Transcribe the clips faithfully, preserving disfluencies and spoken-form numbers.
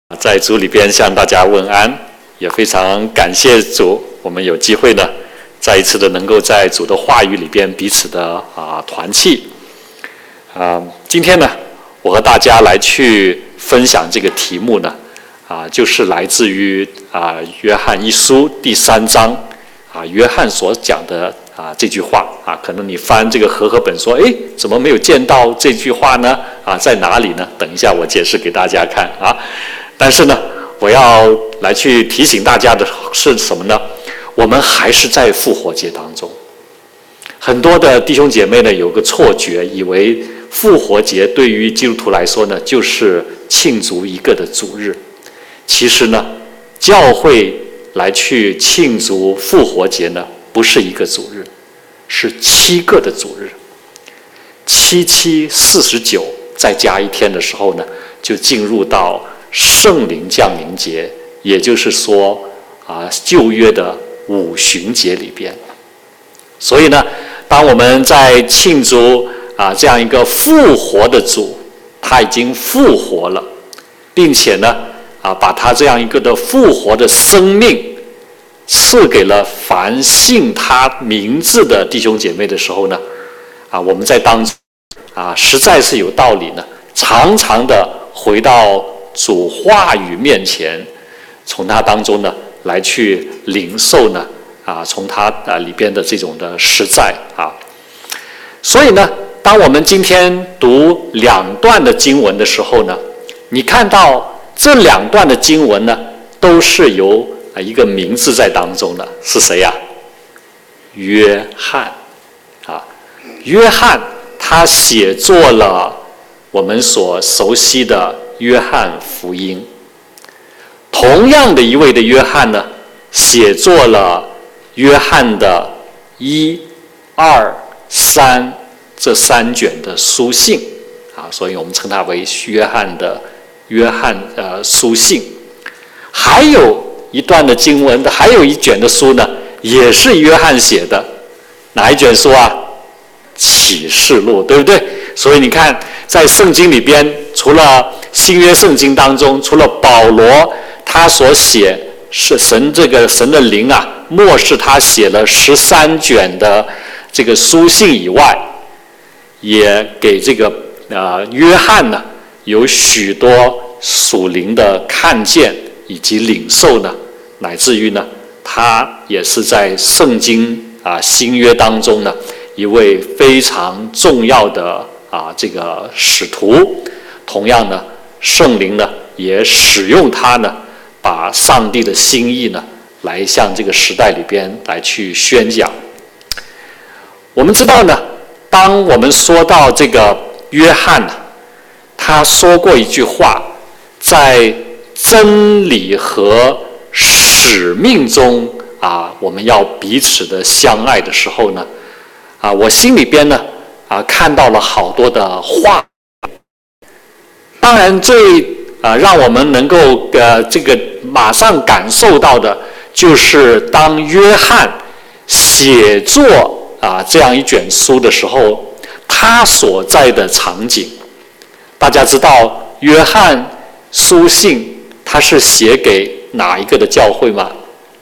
在主里边向大家问安，也非常感谢主，我们有机会呢，再一次的能够在主的话语里边彼此的啊团契。啊，今天呢，我和大家来去分享这个题目呢，啊，就是来自于啊约翰一书第三章啊，约翰所讲的啊这句话啊，可能你翻这个和合本说，哎，怎么没有见到这句话呢？啊，在哪里呢？等一下我解释给大家看啊。但是呢，我要来去提醒大家的是什么呢？我们还是在复活节当中。很多的弟兄姐妹呢，有个错觉，以为复活节对于基督徒来说呢，就是庆祝一个的主日。其实呢，教会来去庆祝复活节呢，不是一个主日，是七个的主日。七七四十九，再加一天的时候呢，就进入到圣灵降临节，也就是说啊，旧约的五旬节里边。所以呢，当我们在庆祝啊这样一个复活的主，他已经复活了，并且呢啊把他这样一个的复活的生命赐给了凡信他名字的弟兄姐妹的时候呢，啊我们在当中啊实在是有道理呢，常常的回到主话语面前，从他当中呢来去领受呢啊，从他啊里边的这种的实在啊。所以呢，当我们今天读两段的经文的时候呢，你看到这两段的经文呢，都是由啊一个名字在当中的，是谁呀？约翰啊，约翰他写作了我们所熟悉的约翰福音。同样的一位的约翰呢，写作了约翰的一、二、三这三卷的书信啊，所以我们称它为约翰的约翰呃书信。还有一段的经文的，还有一卷的书呢，也是约翰写的，哪一卷书啊？启示录，对不对？所以你看，在圣经里边，除了新约圣经当中，除了保罗他所写是神这个神的灵啊，漠视他写了十三卷的这个书信以外，也给这个呃约翰呢有许多属灵的看见以及领受呢，乃至于呢，他也是在圣经啊新约当中呢一位非常重要的啊这个使徒。同样呢，圣灵呢也使用他呢，把上帝的心意呢来向这个时代里边来去宣讲。我们知道呢，当我们说到这个约翰呢，他说过一句话，在真理和使命中啊，我们要彼此的相爱的时候呢，啊，我心里边呢啊看到了好多的话。当然最啊让我们能够呃这个马上感受到的，就是当约翰写作啊这样一卷书的时候，他所在的场景。大家知道约翰书信他是写给哪一个的教会吗？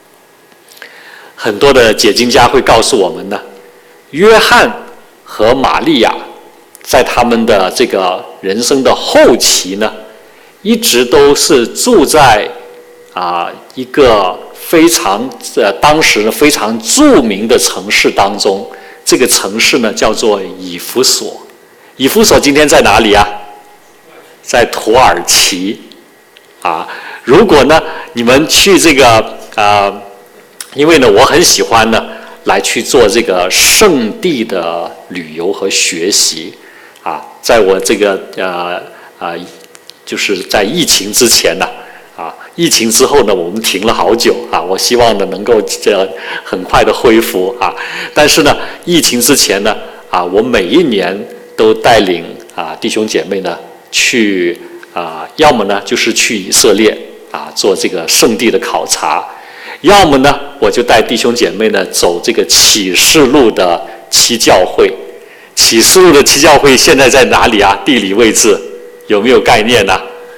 很多的解经家会告诉我们呢，约翰和玛利亚在他们的这个人生的后期呢，一直都是住在啊一个非常呃当时非常著名的城市当中。这个城市呢叫做以弗所。以弗所今天在哪里啊？在土耳其啊。如果呢你们去这个啊，因为呢我很喜欢呢来去做这个圣地的旅游和学习。啊，在我这个呃啊，就是在疫情之前呢，啊，疫情之后呢，我们停了好久啊。我希望呢能够这很快的恢复啊。但是呢，疫情之前呢，啊，我每一年都带领啊弟兄姐妹呢去啊，要么呢就是去以色列啊做这个圣地的考察，要么呢我就带弟兄姐妹呢走这个启示录的七教会。启示录的七教会现在在哪里啊？地理位置有没有概念呢？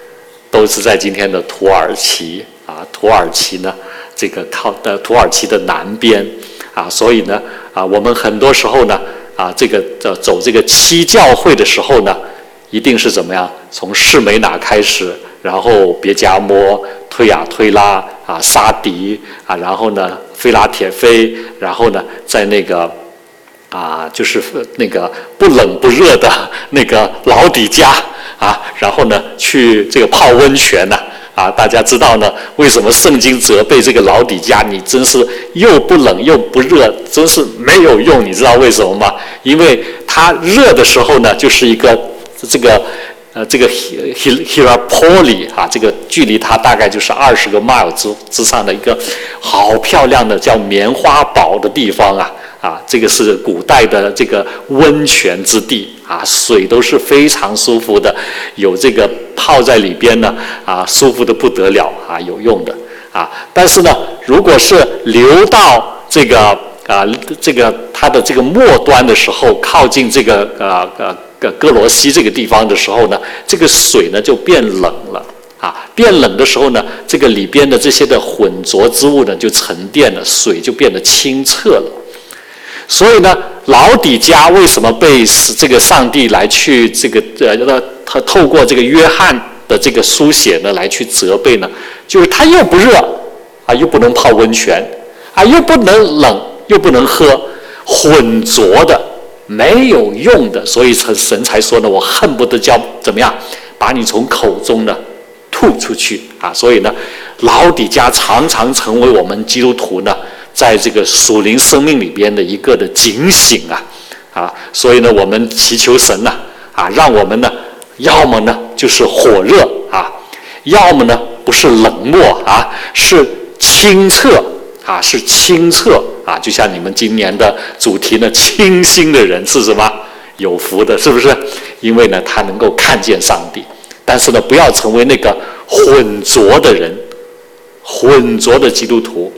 都是在今天的土耳其啊，土耳其呢，这个靠的土耳其的南边啊，所以呢啊，我们很多时候呢啊，这个呃走这个七教会的时候呢，一定是怎么样？从士美拿开始，然后别加摩、推雅推拉啊、沙迪啊，然后呢菲拉铁菲，然后呢在那个啊，就是那个不冷不热的那个老底嘉啊，然后呢去这个泡温泉呢啊，大家知道呢，为什么圣经责备这个老底嘉？你真是又不冷又不热，真是没有用。你知道为什么吗？因为它热的时候呢，就是一个这个呃这个 Hierapolis 啊，这个距离它大概就是二十个 mile 之之上的一个好漂亮的叫棉花堡的地方啊。啊，这个是古代的这个温泉之地啊，水都是非常舒服的，有这个泡在里边呢啊，舒服的不得了啊，有用的啊。但是呢，如果是流到这个啊这个它的这个末端的时候，靠近这个呃呃哥罗西这个地方的时候呢，这个水呢就变冷了啊，变冷的时候呢，这个里边的这些的混浊之物呢就沉淀了，水就变得清澈了。所以呢，老底嘉为什么被这个上帝来去这个呃，他透过这个约翰的这个书写呢来去责备呢？就是他又不热啊，又不能泡温泉啊，又不能冷，又不能喝，混浊的，没有用的。所以神才说呢，我恨不得叫怎么样，把你从口中呢吐出去啊。所以呢，老底嘉常常成为我们基督徒呢，在这个属灵生命里边的一个的警醒啊，啊，所以呢，我们祈求神呢，啊，让我们呢，要么呢就是火热啊，要么呢不是冷漠啊，是清澈啊，是清澈啊，就像你们今年的主题呢，清心的人是什么？有福的，是不是？因为呢，他能够看见上帝，但是呢，不要成为那个混浊的人，混浊的基督徒。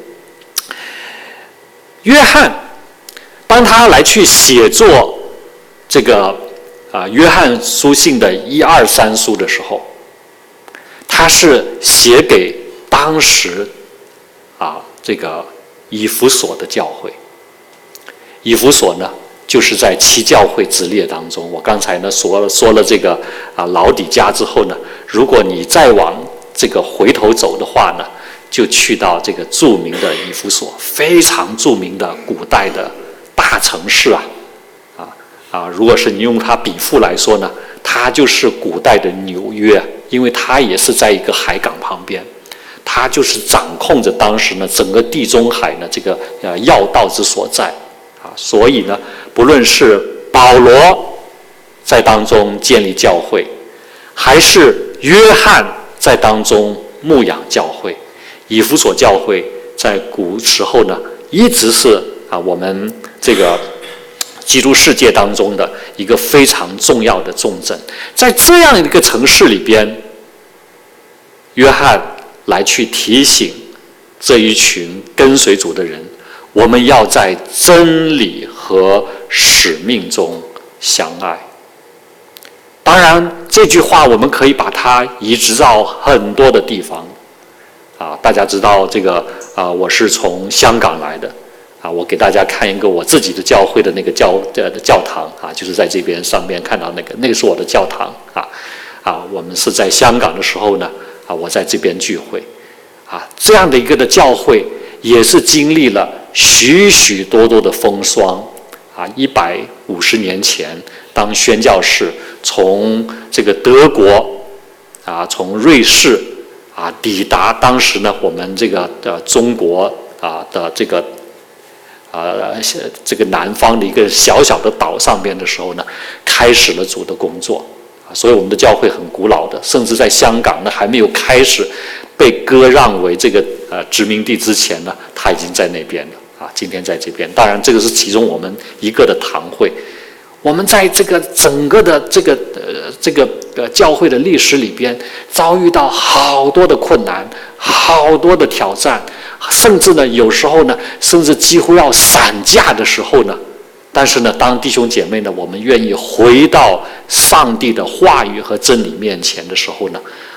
约翰，当他来去写作这个啊约翰书信的一二三书的时候，他是写给当时啊这个以弗所的教会。以弗所呢，就是在七教会之列当中。我刚才呢说了说了这个啊老底嘉之后呢，如果你再往这个回头走的话呢，就去到这个著名的以弗所，非常著名的古代的大城市啊，啊啊！如果是你用它比附来说呢，它就是古代的纽约，因为它也是在一个海港旁边，它就是掌控着当时呢整个地中海呢这个呃要道之所在啊。所以呢，不论是保罗在当中建立教会，还是约翰在当中牧养教会，以弗所教会在古时候呢，一直是啊我们这个基督世界当中的一个非常重要的重镇。在这样一个城市里边，约翰来去提醒这一群跟随主的人，我们要在真理和使命中相爱。当然，这句话我们可以把它移植到很多的地方。啊，大家知道这个啊，我是从香港来的，啊，我给大家看一个我自己的教会的那个教呃教堂啊，就是在这边上面看到那个，那个是我的教堂啊，啊，我们是在香港的时候呢，啊，我在这边聚会，啊，这样的一个的教会也是经历了许许多多的风霜，啊，一百五十年前，当宣教士从这个德国，啊，从瑞士。啊，抵达当时呢，我们这个的中国啊的这个呃这个南方的一个小小的岛上边的时候呢，开始了主的工作啊，所以我们的教会很古老的，甚至在香港呢还没有开始被割让为这个呃殖民地之前呢，他已经在那边了啊，今天在这边。当然，这个是其中我们一个的堂会。我们在这个整个的这个呃这个呃教会的历史里边，遭遇到好多的困难，好多的挑战，甚至呢有时候呢，甚至几乎要散架的时候呢，但是呢，当弟兄姐妹呢，我们愿意回到上帝的话语和真理面前的时候呢，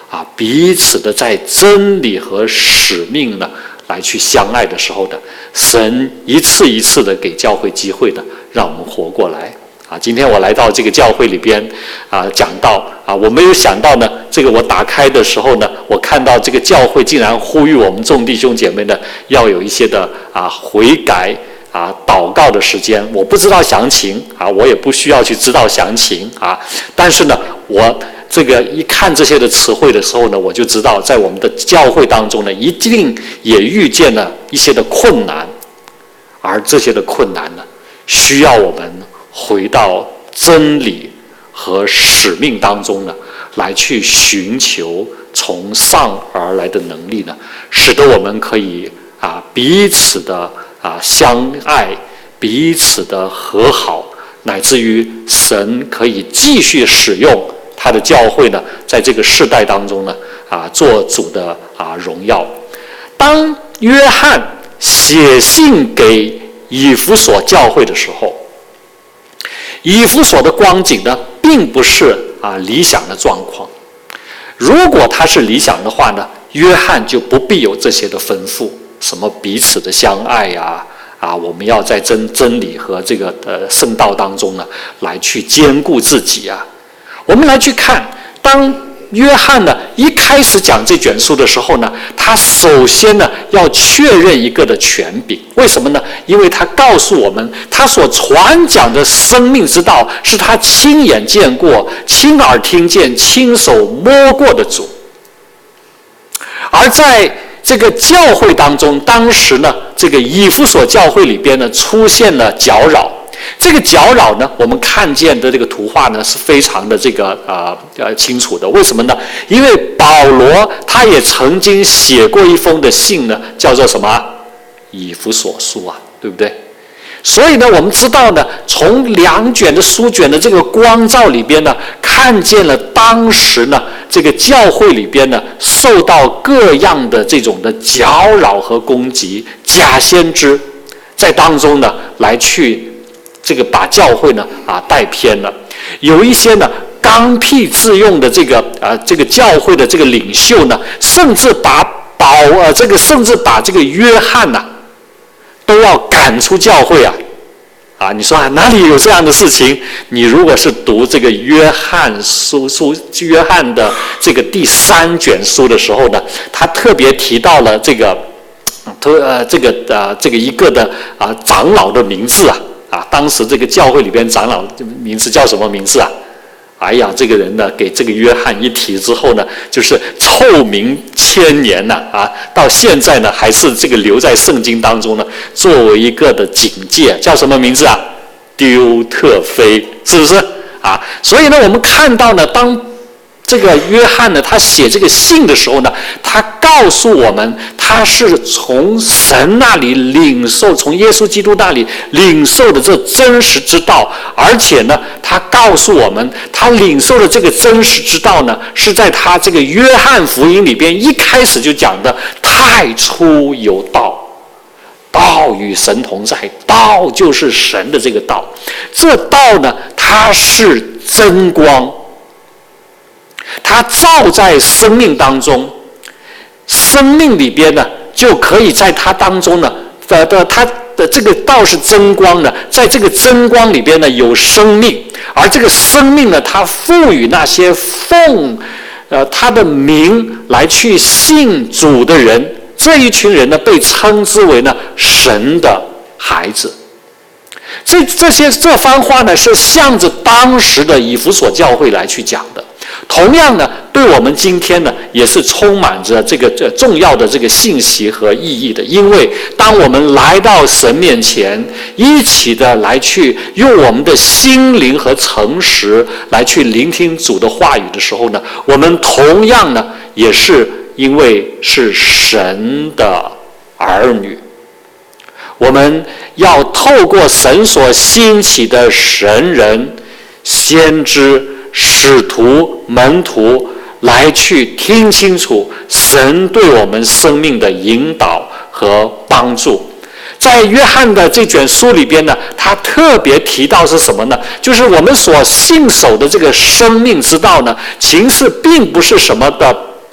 啊，彼此的在真理和使命呢来去相爱的时候呢，神一次一次的给教会机会呢，让我们活过来。啊，今天我来到这个教会里边，啊，讲到啊，我没有想到呢，这个我打开的时候呢，我看到这个教会竟然呼吁我们众弟兄姐妹呢，要有一些的啊悔改啊祷告的时间。我不知道详情啊，我也不需要去知道详情啊，但是呢，我这个一看这些的词汇的时候呢，我就知道在我们的教会当中呢，一定也遇见了一些的困难，而这些的困难呢，需要我们回到真理和使命当中呢，来去寻求从上而来的能力呢，使得我们可以啊彼此的啊相爱，彼此的和好，乃至于神可以继续使用他的教会呢，在这个世代当中呢啊做主的啊荣耀。当约翰写信给以弗所教会的时候，以弗所的光景呢，并不是啊理想的状况。如果它是理想的话呢，约翰就不必有这些的吩咐，什么彼此的相爱呀、啊，啊，我们要在真真理和这个呃圣道当中呢，来去兼顾自己啊。我们来去看，当约翰呢一开始讲这卷书的时候呢，他首先呢要确认一个的权柄。为什么呢？因为他告诉我们，他所传讲的生命之道是他亲眼见过、亲耳听见、亲手摸过的主。而在这个教会当中，当时呢，这个以弗所教会里边呢出现了搅扰。这个搅扰呢，我们看见的这个图画呢是非常的这个呃呃清楚的。为什么呢？因为保罗他也曾经写过一封的信呢，叫做什么？以弗所书啊，对不对？所以呢，我们知道呢，从两卷的书卷的这个光照里边呢，看见了当时呢这个教会里边呢受到各样的这种的搅扰和攻击，假先知在当中呢来去。这个把教会呢啊带偏了，有一些呢刚愎自用的这个啊这个教会的这个领袖呢，甚至把保呃这个甚至把这个约翰呐、啊、都要赶出教会啊啊！你说啊哪里有这样的事情？你如果是读这个约翰书书约翰的这个第三卷书的时候呢，他特别提到了这个特呃这个呃这个一个的啊长老的名字啊。啊，当时这个教会里边长老名字叫什么名字啊？哎呀，这个人呢，给这个约翰一提之后呢，就是臭名千年呐、啊！啊，到现在呢，还是这个留在圣经当中呢，作为一个的警戒，叫什么名字啊？丢特腓，是不是啊？所以呢，我们看到呢，当这个约翰呢，他写这个信的时候呢，他告诉我们，他是从神那里领受，从耶稣基督那里领受的这真实之道，而且呢，他告诉我们，他领受的这个真实之道呢，是在他这个约翰福音里边一开始就讲的，太初有道，道与神同在，道就是神的这个道，这道呢，它是真光。它照在生命当中，生命里边呢，就可以在它当中呢，呃的它的这个道是真光呢，在这个真光里边呢有生命，而这个生命呢，它赋予那些奉呃他的名来去信主的人，这一群人呢被称之为呢神的孩子。这这些这番话呢是向着当时的以弗所教会来去讲的。同样呢，对我们今天呢，也是充满着这个这重要的这个信息和意义的。因为当我们来到神面前，一起的来去用我们的心灵和诚实来去聆听主的话语的时候呢，我们同样呢，也是因为是神的儿女，我们要透过神所兴起的神人、先知、使徒、门徒来去听清楚神对我们生命的引导和帮助。在约翰的这卷书里边呢，他特别提到是什么呢？就是我们所信守的这个生命之道呢，其实并不是什么的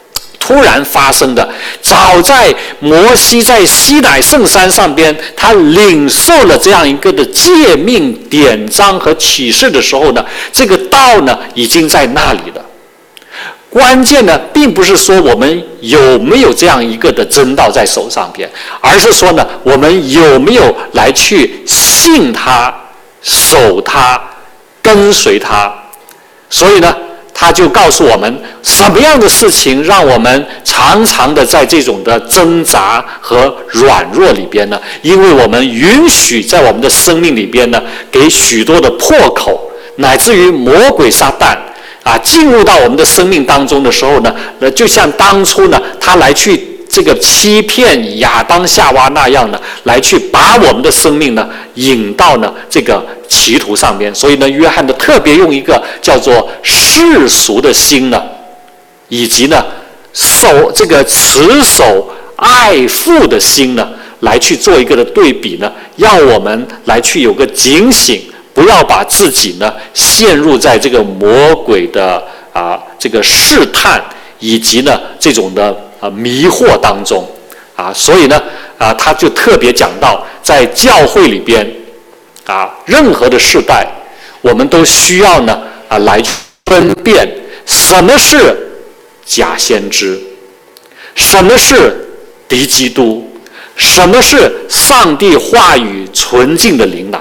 突然发生的。早在摩西在西乃圣山上边，他领受了这样一个的诫命、典章和启示的时候呢，这个道呢已经在那里了。关键呢，并不是说我们有没有这样一个的真道在手上边，而是说呢，我们有没有来去信他、守他、跟随他。所以呢，他就告诉我们，什么样的事情让我们常常的在这种的挣扎和软弱里边呢？因为我们允许在我们的生命里边呢，给许多的破口，乃至于魔鬼撒旦啊，进入到我们的生命当中的时候呢，呃，就像当初呢，他来去这个欺骗亚当夏娃那样呢，来去把我们的生命呢引到呢这个歧途上边。所以呢，约翰呢特别用一个叫做世俗的心呢，以及呢守这个持守爱父的心呢，来去做一个的对比呢，要我们来去有个警醒，不要把自己呢陷入在这个魔鬼的啊这个试探以及呢这种的啊迷惑当中啊。所以呢啊他就特别讲到，在教会里边啊，任何的世代，我们都需要呢啊来分辨什么是假先知，什么是敌基督，什么是上帝话语纯净的灵奶。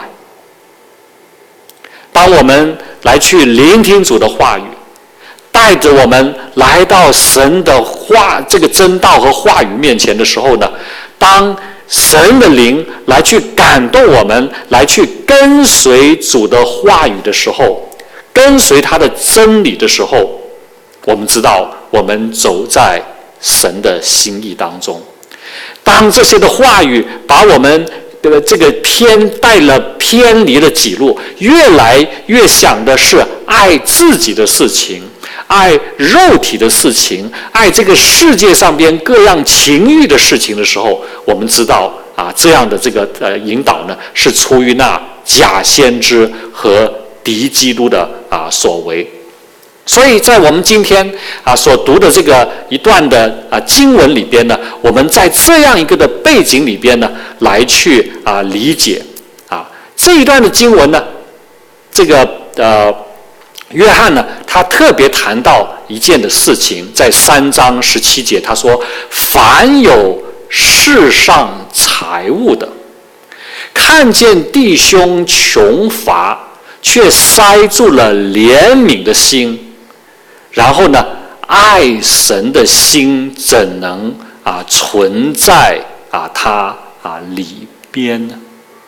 当我们来去聆听主的话语，带着我们来到神的话这个真道和话语面前的时候呢，当神的灵来去感动我们，来去跟随主的话语的时候，跟随他的真理的时候，我们知道我们走在神的心意当中。当这些的话语把我们这个偏带了偏离了己路，越来越想的是爱自己的事情，爱肉体的事情，爱这个世界上边各样情欲的事情的时候，我们知道啊，这样的这个呃引导呢，是出于那假先知和敌基督的啊所为。所以在我们今天啊所读的这个一段的啊经文里边呢，我们在这样一个的背景里边呢，来去啊理解啊这一段的经文呢，这个呃约翰呢，他特别谈到一件的事情，在三章十七节，他说：凡有世上财物的，看见弟兄穷乏，却塞住了怜悯的心，然后呢，爱神的心怎能啊存在啊他啊里边呢？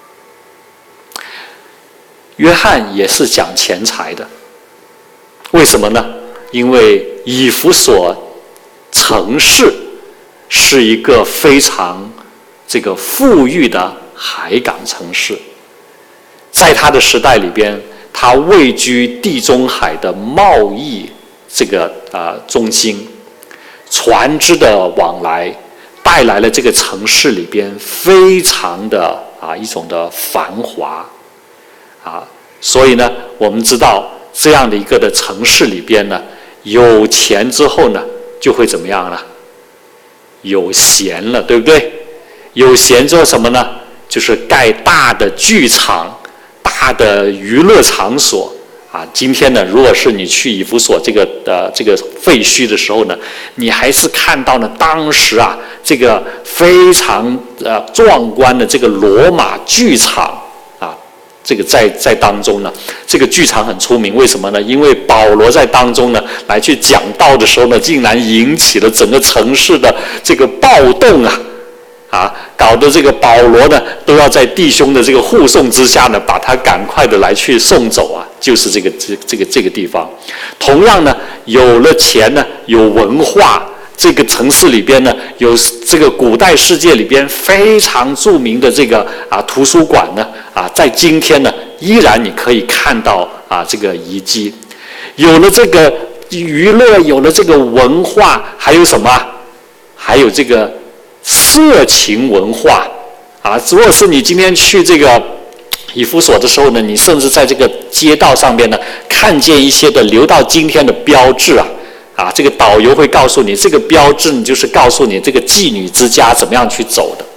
约翰也是讲钱财的，为什么呢？因为以弗所城市是一个非常这个富裕的海港城市，在他的时代里边，他位居地中海的贸易这个啊、呃、中心，船只的往来带来了这个城市里边非常的啊一种的繁华啊，所以呢，我们知道这样的一个的城市里边呢，有钱之后呢，就会怎么样呢？有闲了，对不对？有闲之后什么呢？就是盖大的剧场、大的娱乐场所。啊，今天呢，如果是你去以弗所这个呃这个废墟的时候呢，你还是看到呢，当时啊这个非常呃壮观的这个罗马剧场啊，这个在在当中呢，这个剧场很出名，为什么呢？因为保罗在当中呢来去讲道的时候呢，竟然引起了整个城市的这个暴动啊。啊，搞得这个保罗呢，都要在弟兄的这个护送之下呢，把他赶快的来去送走啊，就是这个这这个这个地方。同样呢，有了钱呢，有文化，这个城市里边呢，有这个古代世界里边非常著名的这个啊图书馆呢，啊，在今天呢，依然你可以看到啊这个遗迹。有了这个娱乐，有了这个文化，还有什么？还有这个色情文化啊！如果是你今天去这个以弗所的时候呢，你甚至在这个街道上边呢，看见一些的留到今天的标志啊啊，这个导游会告诉你，这个标志就是告诉你这个妓女之家怎么样去走的。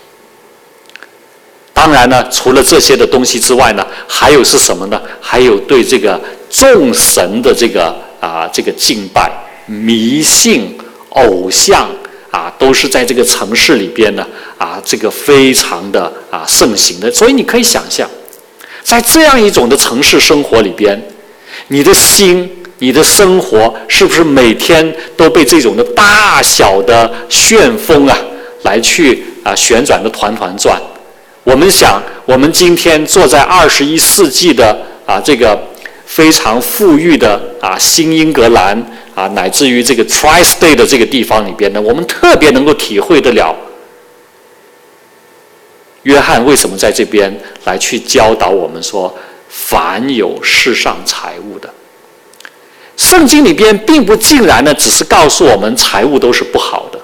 当然呢，除了这些的东西之外呢，还有是什么呢？还有对这个众神的这个啊这个敬拜、迷信、偶像啊，都是在这个城市里边呢啊，这个非常的啊盛行的。所以你可以想象，在这样一种的城市生活里边，你的心、你的生活是不是每天都被这种的大小的旋风啊来去啊旋转的团团转？我们想，我们今天坐在二十一世纪的啊这个非常富裕的啊新英格兰啊，乃至于这个 Tri-State 的这个地方里边呢，我们特别能够体会得了约翰为什么在这边来去教导我们说，凡有世上财物的。圣经里边并不尽然呢，只是告诉我们财物都是不好的。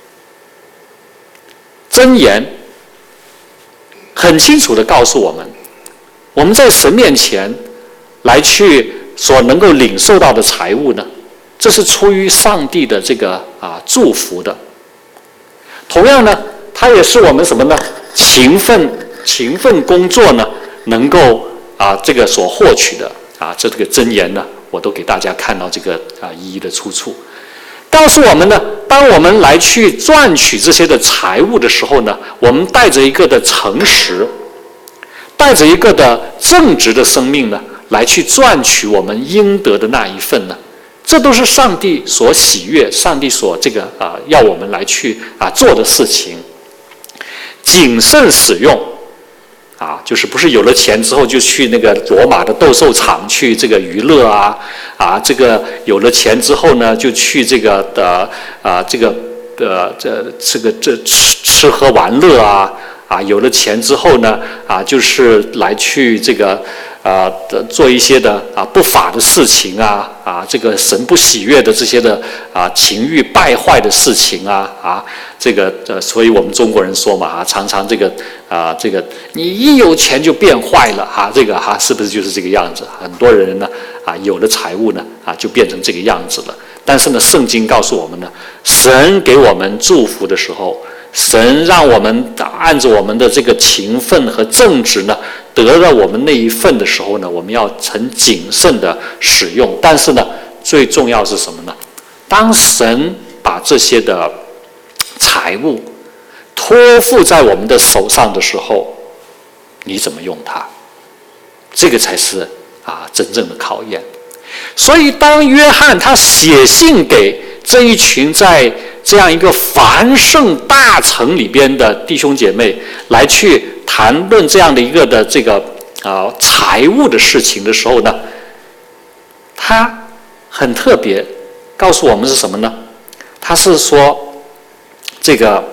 箴言很清楚地告诉我们，我们在神面前来去所能够领受到的财物呢，这是出于上帝的这个啊祝福的。同样呢，它也是我们什么呢？勤奋勤奋工作呢，能够啊这个所获取的啊，这个箴言呢，我都给大家看到这个啊一一的出处，告诉我们呢，当我们来去赚取这些的财物的时候呢，我们带着一个的诚实，带着一个的正直的生命呢，来去赚取我们应得的那一份呢，这都是上帝所喜悦、上帝所这个啊要我们来去啊做的事情。谨慎使用，啊，就是不是有了钱之后就去那个罗马的斗兽场去这个娱乐啊，啊，这个有了钱之后呢，就去这个的啊这个呃这这个这吃吃喝玩乐啊，啊，有了钱之后呢，啊，就是来去这个啊做一些的啊不法的事情啊，啊，这个神不喜悦的这些的啊情欲败坏的事情啊，啊。这个呃，所以我们中国人说嘛啊，常常这个啊、呃，这个你一有钱就变坏了哈、啊，这个哈、啊、是不是就是这个样子？很多人呢啊，有了财物呢啊，就变成这个样子了。但是呢，圣经告诉我们呢，神给我们祝福的时候，神让我们按照我们的这个勤奋和正直呢，得到我们那一份的时候呢，我们要很谨慎的使用。但是呢，最重要是什么呢？当神把这些的财物托付在我们的手上的时候，你怎么用它？这个才是啊真正的考验。所以，当约翰他写信给这一群在这样一个繁盛大城里边的弟兄姐妹，来去谈论这样的一个的这个啊财务的事情的时候呢，他很特别，告诉我们是什么呢？他是说。这个，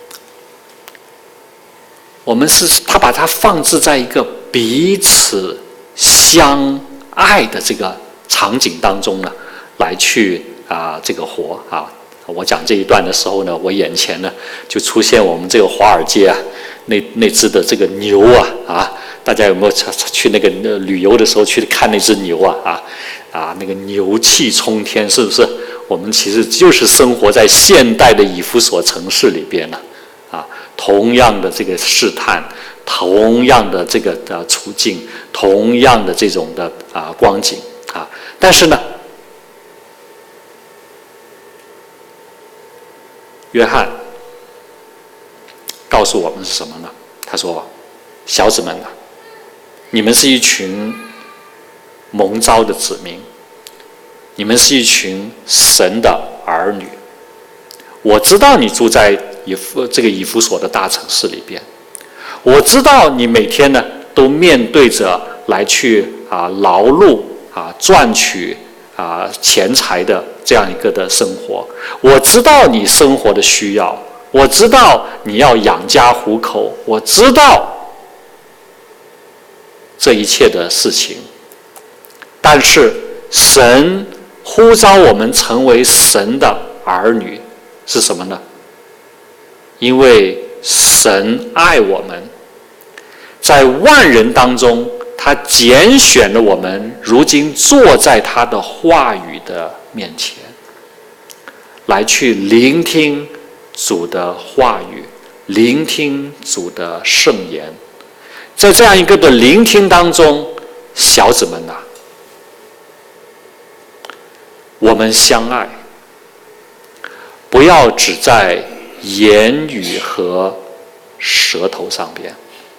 我们是他把它放置在一个彼此相爱的这个场景当中呢，来去啊、呃、这个活啊。我讲这一段的时候呢，我眼前呢就出现我们这个华尔街啊那那只的这个牛啊啊，大家有没有去那个旅游的时候去看那只牛啊啊啊那个牛气冲天，是不是？我们其实就是生活在现代的以弗所城市里边了，啊，同样的这个试探，同样的这个的处境，同样的这种的啊光景啊，但是呢，约翰告诉我们是什么呢？他说：“小子们啊，你们是一群蒙召的子民。”你们是一群神的儿女，我知道你住在以弗这个以弗所的大城市里边，我知道你每天呢都面对着来去啊劳碌啊赚取啊钱财的这样一个的生活，我知道你生活的需要，我知道你要养家糊口，我知道这一切的事情，但是神呼召我们成为神的儿女是什么呢？因为神爱我们，在万人当中他拣选了我们，如今坐在他的话语的面前。 来去聆听主的话语，聆听主的圣言。在这样一个的聆听当中，小子们啊，我们相爱，不要只在言语和舌头上边。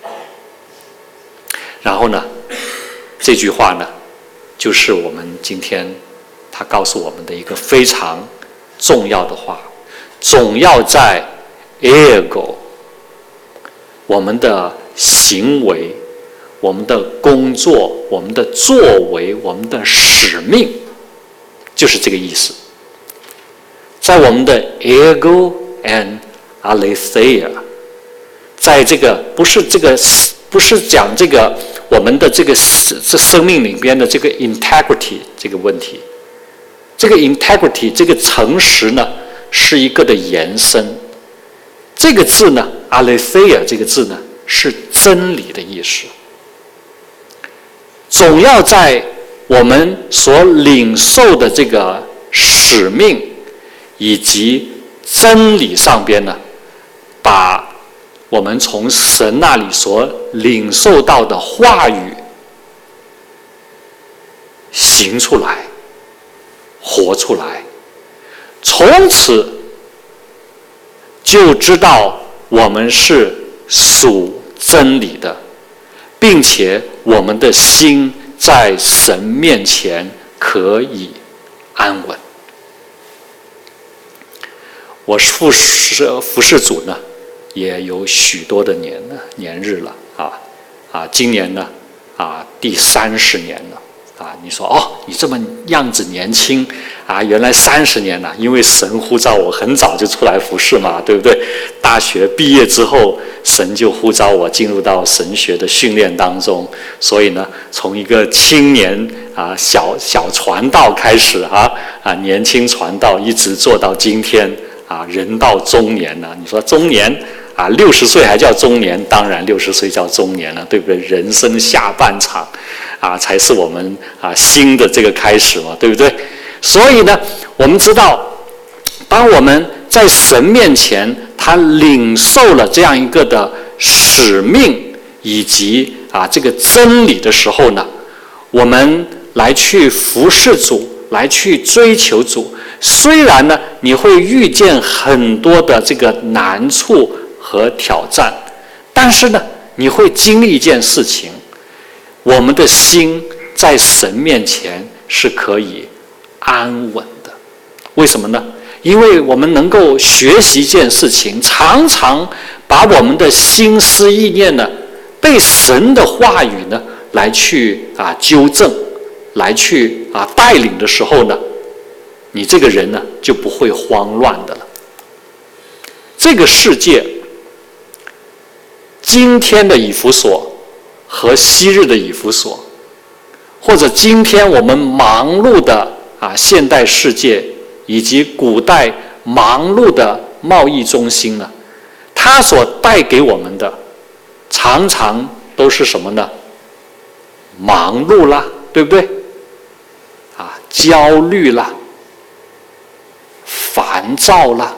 然后呢，这句话呢，就是我们今天他告诉我们的一个非常重要的话，总要在 ergo 我们的行为、我们的工作、我们的作为、我们的使命，就是这个意思。在我们的 ergo and aletheia， 在这个不是这个不是讲这个我们的这个这生命里边的这个 integrity 这个问题，这个 integrity 这个诚实呢是一个的延伸。这个字呢 aletheia 这个字呢是真理的意思。总要在我们所领受的这个使命以及真理上边呢，把我们从神那里所领受到的话语行出来、活出来，从此就知道我们是属真理的，并且我们的心在神面前可以安稳。我服侍服侍主呢，也有许多的年年日了啊啊！今年呢啊第三十年了啊！你说哦，你这么样子年轻啊，原来三十年了，因为神呼召我很早就出来服侍嘛，对不对？大学毕业之后，神就呼召我进入到神学的训练当中，所以呢，从一个青年啊小小传道开始啊啊年轻传道，一直做到今天。啊，人到中年了，你说中年啊，六十岁还叫中年？当然，六十岁叫中年了，对不对？人生下半场，啊，才是我们啊新的这个开始嘛，对不对？所以呢，我们知道，当我们在神面前，他领受了这样一个的使命以及啊这个真理的时候呢，我们来去服侍主，来去追求主。虽然呢，你会遇见很多的这个难处和挑战，但是呢，你会经历一件事情，我们的心在神面前是可以安稳的。为什么呢？因为我们能够学习一件事情，常常把我们的心思意念呢，被神的话语呢来去啊纠正，来去啊带领的时候呢，你这个人呢就不会慌乱的了。这个世界，今天的以弗所和昔日的以弗所，或者今天我们忙碌的啊现代世界，以及古代忙碌的贸易中心呢，它所带给我们的，常常都是什么呢？忙碌啦，对不对？啊，焦虑啦。烦躁啦，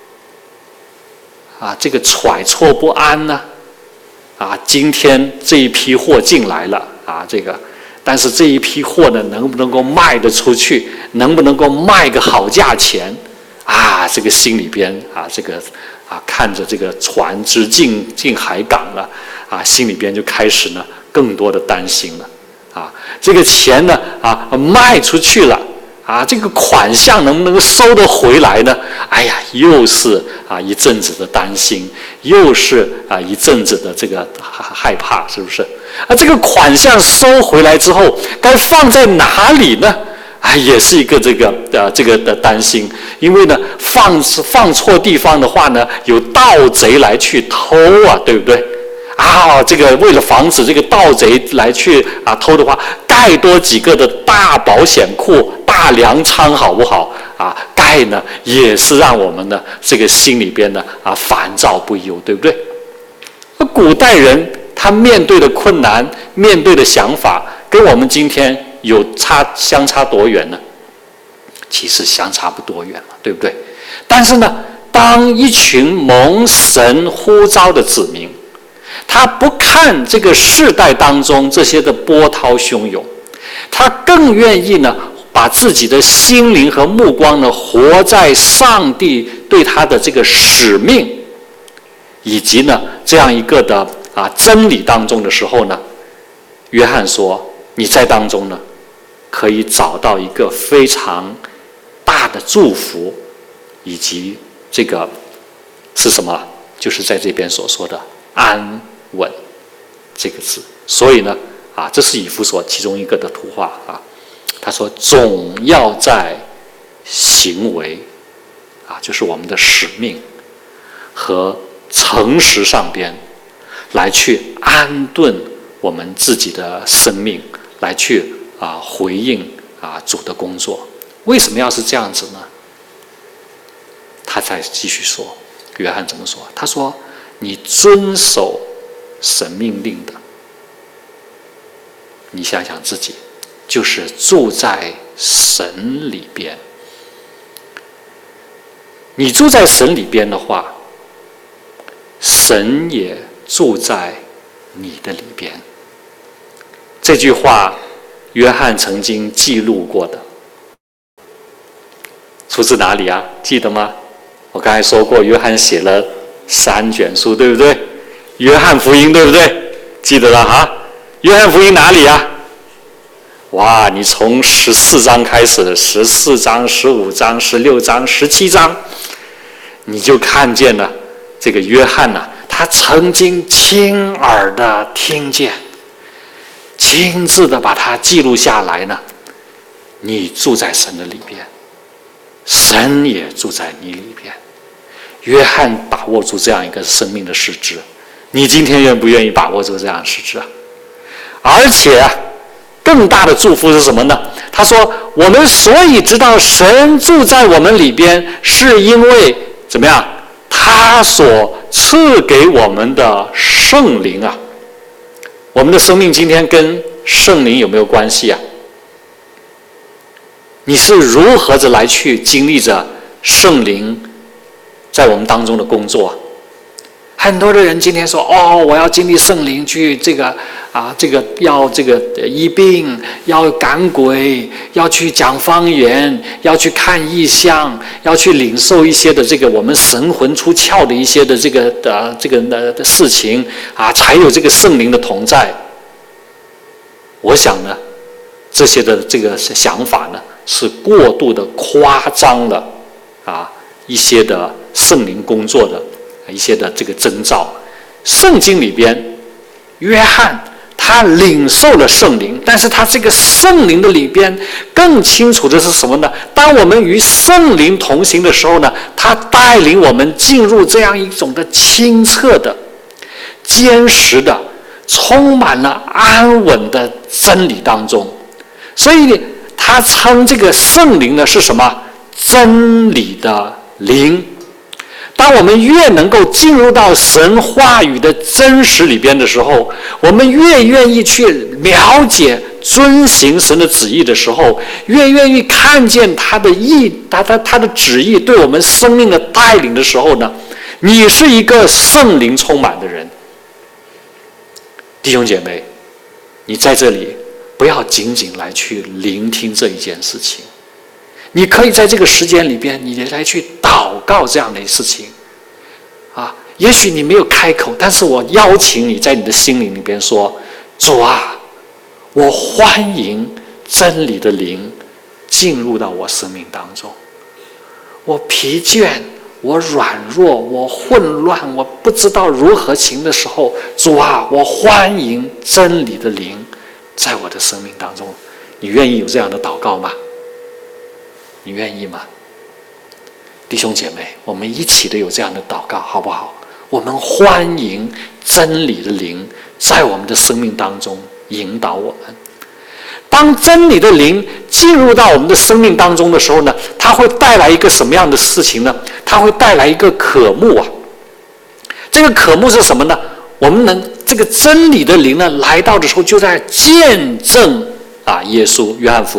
啊，这个揣测不安呢，啊，今天这一批货进来了，啊，这个，但是这一批货呢，能不能够卖得出去？能不能够卖个好价钱？啊，这个心里边啊，这个啊，看着这个船只进进海港了，啊，心里边就开始呢，更多的担心了，啊，这个钱呢，啊，卖出去了。啊，这个款项能不能收得回来呢？哎呀，又是啊一阵子的担心，又是啊一阵子的这个害怕，是不是？啊，这个款项收回来之后，该放在哪里呢？啊，也是一个这个呃这个的担心，因为呢放放错地方的话呢，有盗贼来去偷啊，对不对？啊，这个为了防止这个盗贼来去啊偷的话，盖多几个的大保险库、大粮仓，好不好？啊，盖呢也是让我们呢这个心里边呢啊烦躁不忧，对不对？那古代人他面对的困难、面对的想法，跟我们今天有差相差多远呢？其实相差不多远了，对不对？ 但是呢，当一群蒙神呼召的子民，他不看这个世代当中这些的波涛汹涌，他更愿意呢，把自己的心灵和目光呢，活在上帝对他的这个使命，以及呢这样一个的啊真理当中的时候呢，约翰说，你在当中呢，可以找到一个非常大的祝福，以及这个是什么？就是在这边所说的安稳这个字。所以呢，啊，这是以弗所其中一个的图画啊。他说，总要在行为啊，就是我们的使命和诚实上边，来去安顿我们自己的生命，来去啊回应啊主的工作。为什么要是这样子呢？他才继续说，约翰怎么说？他说，你遵守神命令的，你想想自己就是住在神里边。你住在神里边的话，神也住在你的里边。这句话约翰曾经记录过的，出自哪里啊？记得吗？我刚才说过，约翰写了三卷书，对不对？约翰福音，对不对？记得了哈？约翰福音哪里啊？哇，你从十四章开始，十四章、十五章、十六章、十七章，你就看见了这个约翰呢、啊，他曾经亲耳的听见，亲自的把它记录下来呢。你住在神的里边，神也住在你里边。约翰把握住这样一个生命的实质，你今天愿不愿意把握住这样的实质啊？而且更大的祝福是什么呢？他说，我们所以知道神住在我们里边，是因为怎么样？他所赐给我们的圣灵啊。我们的生命今天跟圣灵有没有关系啊？你是如何着来去经历着圣灵在我们当中的工作？很多的人今天说，哦，我要经历圣灵去这个啊，这个要这个医病，要赶鬼，要去讲方言，要去看异象，要去领受一些的这个我们神魂出窍的一些的这个的这个的的事情啊，才有这个圣灵的同在。我想呢，这些的这个想法呢，是过度的夸张了啊，一些的圣灵工作的一些的这个征兆。圣经里边，约翰他领受了圣灵，但是他这个圣灵的里边更清楚的是什么呢？当我们与圣灵同行的时候呢，他带领我们进入这样一种的清澈的、坚实的、充满了安稳的真理当中。所以他称这个圣灵呢是什么？真理的灵。当我们越能够进入到神话语的真实里边的时候，我们越愿意去了解、遵行神的旨意的时候，越愿意看见他的意、他他他的旨意对我们生命的带领的时候呢，你是一个圣灵充满的人。弟兄姐妹，你在这里不要仅仅来去聆听这一件事情，你可以在这个时间里边，你来去祷告这样的事情啊。也许你没有开口，但是我邀请你在你的心灵里边说，主啊，我欢迎真理的灵进入到我生命当中。我疲倦，我软弱，我混乱，我不知道如何行的时候，主啊，我欢迎真理的灵在我的生命当中。你愿意有这样的祷告吗？你愿意吗？弟兄姐妹，我们一起的有这样的祷告好不好？我们欢迎真理的灵在我们的生命当中引导我们。当真理的灵进入到我们的生命当中的时候呢，它会带来一个什么样的事情呢？它会带来一个渴慕啊。这个渴慕是什么呢？我们能这个真理的灵呢来到的时候，就在见证啊耶稣。约翰福音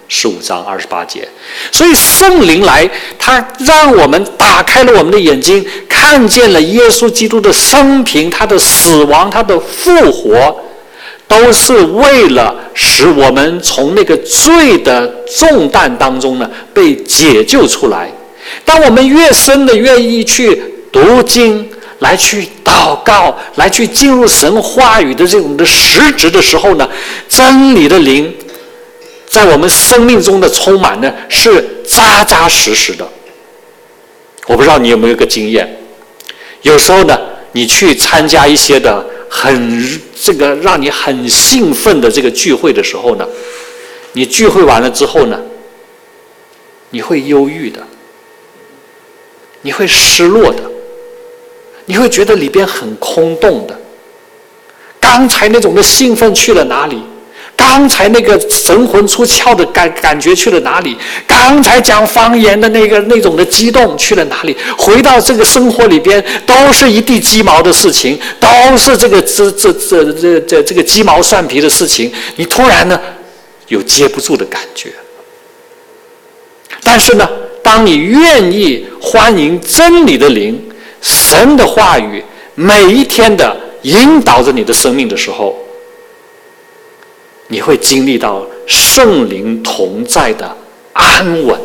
十五章二十八节。所以圣灵来，他让我们打开了我们的眼睛，看见了耶稣基督的生平，他的死亡，他的复活，都是为了使我们从那个罪的重担当中呢被解救出来。当我们越深的愿意去读经，来去祷告，来去进入神话语的这种的实质的时候呢，真理的灵在我们生命中的充满呢是扎扎实实的。我不知道你有没有一个经验，有时候呢你去参加一些的很这个让你很兴奋的这个聚会的时候呢，你聚会完了之后呢，你会忧郁的，你会失落的，你会觉得里边很空洞的。刚才那种的兴奋去了哪里？刚才那个神魂出窍的感感觉去了哪里？刚才讲方言的那个那种的激动去了哪里？回到这个生活里边，都是一地鸡毛的事情，都是这个这这这这这这个鸡毛蒜皮的事情。你突然呢，有接不住的感觉。但是呢，当你愿意欢迎真理的灵、神的话语，每一天的引导着你的生命的时候，你会经历到圣灵同在的安稳。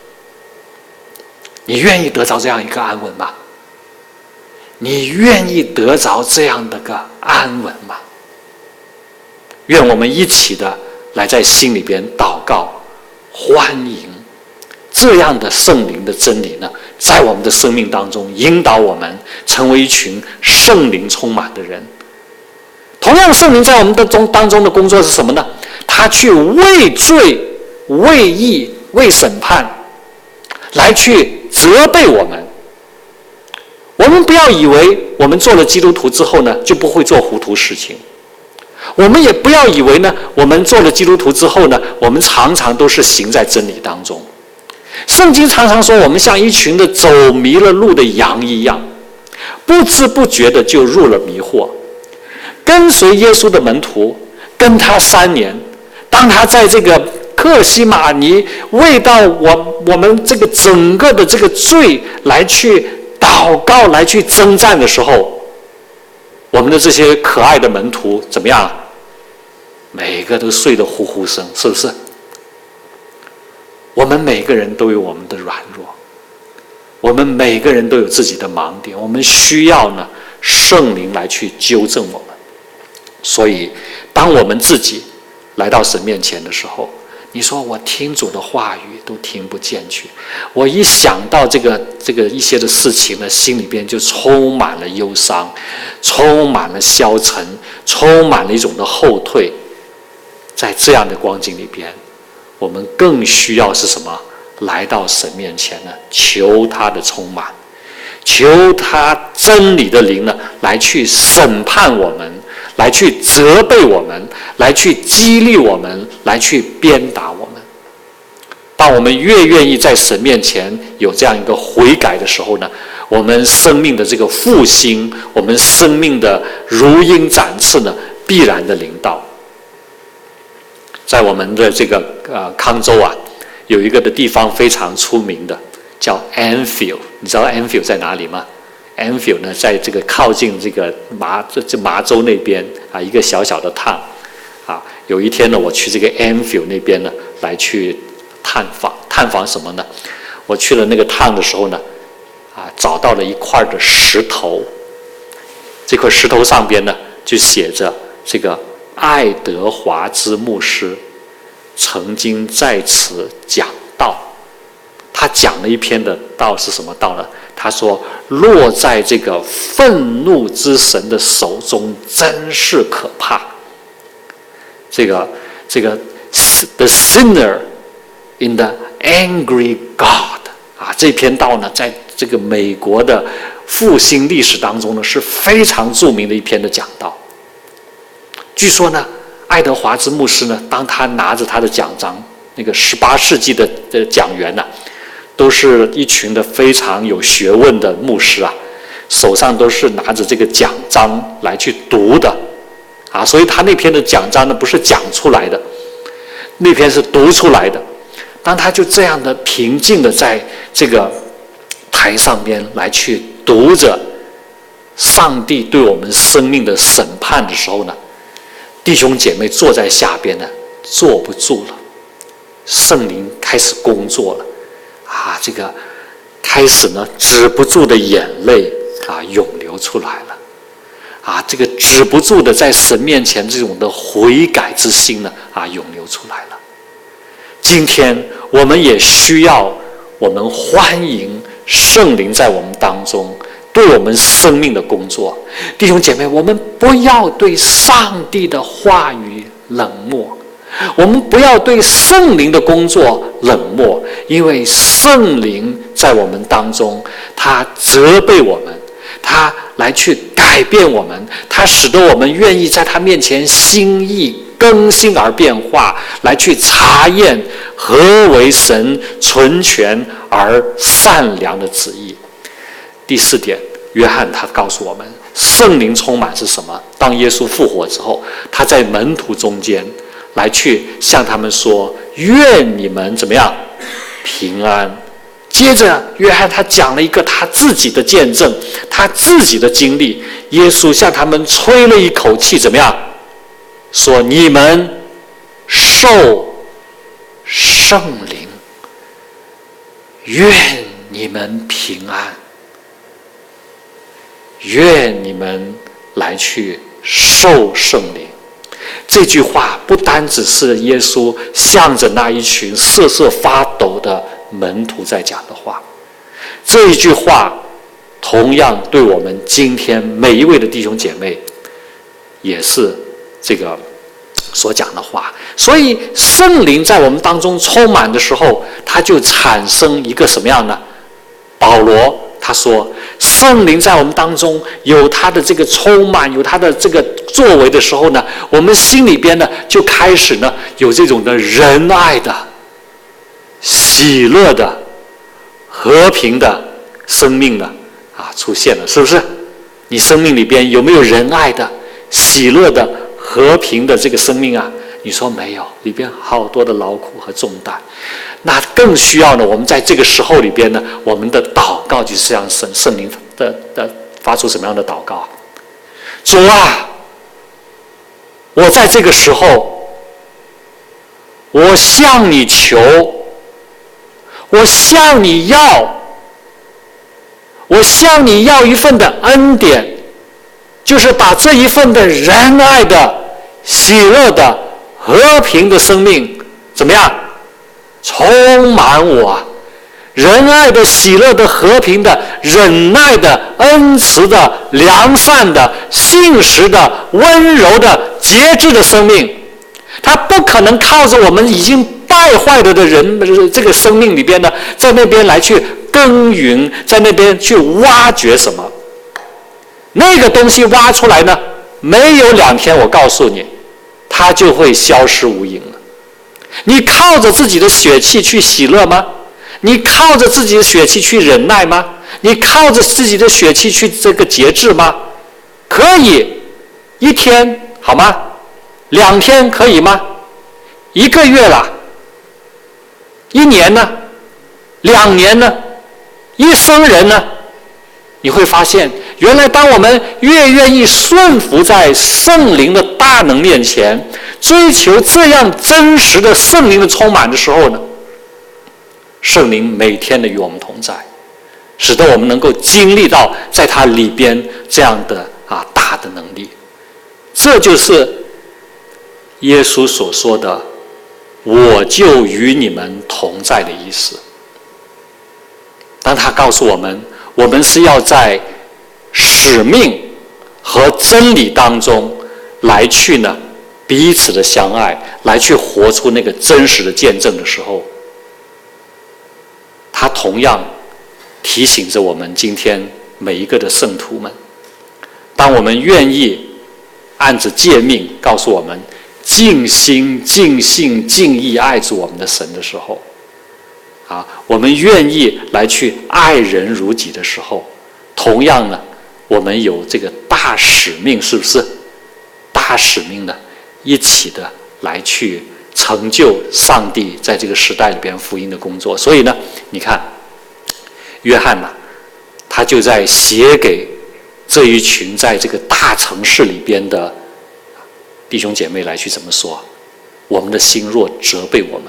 你愿意得着这样一个安稳吗？你愿意得着这样的个安稳吗？愿我们一起的来在心里边祷告，欢迎这样的圣灵的真理呢，在我们的生命当中引导我们成为一群圣灵充满的人。同样，圣灵在我们的中当中的工作是什么呢？他去为罪、为义、为审判，来去责备我们。我们不要以为我们做了基督徒之后呢，就不会做糊涂事情。我们也不要以为呢，我们做了基督徒之后呢，我们常常都是行在真理当中。圣经常常说，我们像一群的走迷了路的羊一样，不知不觉的就入了迷惑。跟随耶稣的门徒，跟他三年，当他在这个客西马尼为到我我们这个整个的这个罪来去祷告，来去征战的时候，我们的这些可爱的门徒怎么样？每个都睡得呼呼声，是不是？我们每个人都有我们的软弱，我们每个人都有自己的盲点，我们需要呢圣灵来去纠正我们。所以当我们自己来到神面前的时候，你说我听主的话语都听不进去，我一想到这个这个一些的事情呢，心里边就充满了忧伤，充满了消沉，充满了一种的后退。在这样的光景里边，我们更需要是什么？来到神面前呢，求他的充满，求他真理的灵呢，来去审判我们，来去责备我们，来去激励我们，来去鞭打我们。当我们越愿意在神面前有这样一个悔改的时候呢，我们生命的这个复兴，我们生命的如鹰展翅呢，必然的临到。在我们的这个呃康州啊，有一个的地方非常出名的，叫 Anfield。你知道 Anfield 在哪里吗？Anfield 呢，在这个靠近这个麻这这麻州那边啊，一个小小的town啊。有一天呢，我去这个 Anfield 那边呢，来去探访，探访什么呢？我去了那个town的时候呢，啊，找到了一块的石头，这块石头上边呢，就写着这个爱德华兹牧师曾经在此讲道。他讲了一篇的道是什么道呢？他说，落在这个愤怒之神的手中真是可怕。这个这个 The sinner in the angry God 啊，这篇道呢，在这个美国的复兴历史当中呢，是非常著名的一篇的讲道。据说呢，爱德华兹牧师呢，当他拿着他的奖章，那个十八世纪的的讲员呢、啊，都是一群的非常有学问的牧师啊，手上都是拿着这个奖章来去读的啊，所以他那篇的奖章呢，不是讲出来的，那篇是读出来的当他就这样的平静的在这个台上边来去读着上帝对我们生命的审判的时候呢，弟兄姐妹坐在下边呢，坐不住了，圣灵开始工作了啊，这个开始呢止不住的眼泪啊涌流出来了啊，这个止不住的在神面前这种的悔改之心呢啊涌流出来了。今天我们也需要，我们欢迎圣灵在我们当中对我们生命的工作。弟兄姐妹，我们不要对上帝的话语冷漠，我们不要对圣灵的工作冷漠，因为圣灵在我们当中，他责备我们，他来去改变我们，他使得我们愿意在他面前心意更新而变化，来去查验何为神纯全而善良的旨意。第四点，约翰他告诉我们，圣灵充满是什么？当耶稣复活之后，他在门徒中间来去向他们说，愿你们怎么样平安。接着约翰他讲了一个他自己的见证，他自己的经历。耶稣向他们吹了一口气，怎么样说，你们受圣灵，愿你们平安，愿你们来去受圣灵。这句话不单只是耶稣向着那一群瑟瑟发抖的门徒在讲的话，这一句话同样对我们今天每一位的弟兄姐妹也是这个所讲的话。所以圣灵在我们当中充满的时候，它就产生一个什么样呢？保罗他说，圣灵在我们当中有他的这个充满，有他的这个作为的时候呢，我们心里边呢就开始呢有这种的仁爱的、喜乐的、和平的生命呢啊出现了，是不是？你生命里边有没有仁爱的、喜乐的、和平的这个生命啊？你说没有，里边好多的劳苦和重担。那更需要呢，我们在这个时候里边呢，我们的祷告就是让圣圣灵的的发出什么样的祷告？主啊，我在这个时候，我向你求，我向你要，我向你要一份的恩典，就是把这一份的仁爱的、喜乐的、和平的生命怎么样充满我？仁爱的、喜乐的、和平的、忍耐的、恩慈的、良善的、信实的、温柔的、节制的生命。他不可能靠着我们已经败坏了的人这个生命里边呢，在那边来去耕耘，在那边去挖掘什么？那个东西挖出来呢，没有两天，我告诉你，它就会消失无影了。你靠着自己的血气去喜乐吗？你靠着自己的血气去忍耐吗？你靠着自己的血气去这个节制吗？可以，一天好吗？两天可以吗？一个月了，一年呢？两年呢？一生人呢？你会发现，原来当我们越愿意顺服在圣灵的大能面前，追求这样真实的圣灵的充满的时候呢，圣灵每天的与我们同在，使得我们能够经历到在它里边这样的啊大的能力。这就是耶稣所说的我就与你们同在的意思。当他告诉我们，我们是要在使命和真理当中来去呢彼此的相爱，来去活出那个真实的见证的时候，他同样提醒着我们今天每一个的圣徒们，当我们愿意按着诫命告诉我们尽心尽性尽意爱着我们的神的时候啊，我们愿意来去爱人如己的时候，同样呢我们有这个大使命，是不是？大使命呢一起的来去成就上帝在这个时代里边福音的工作。所以呢，你看，约翰呢、啊，他就在写给这一群在这个大城市里边的弟兄姐妹来去怎么说？我们的心若责备我们，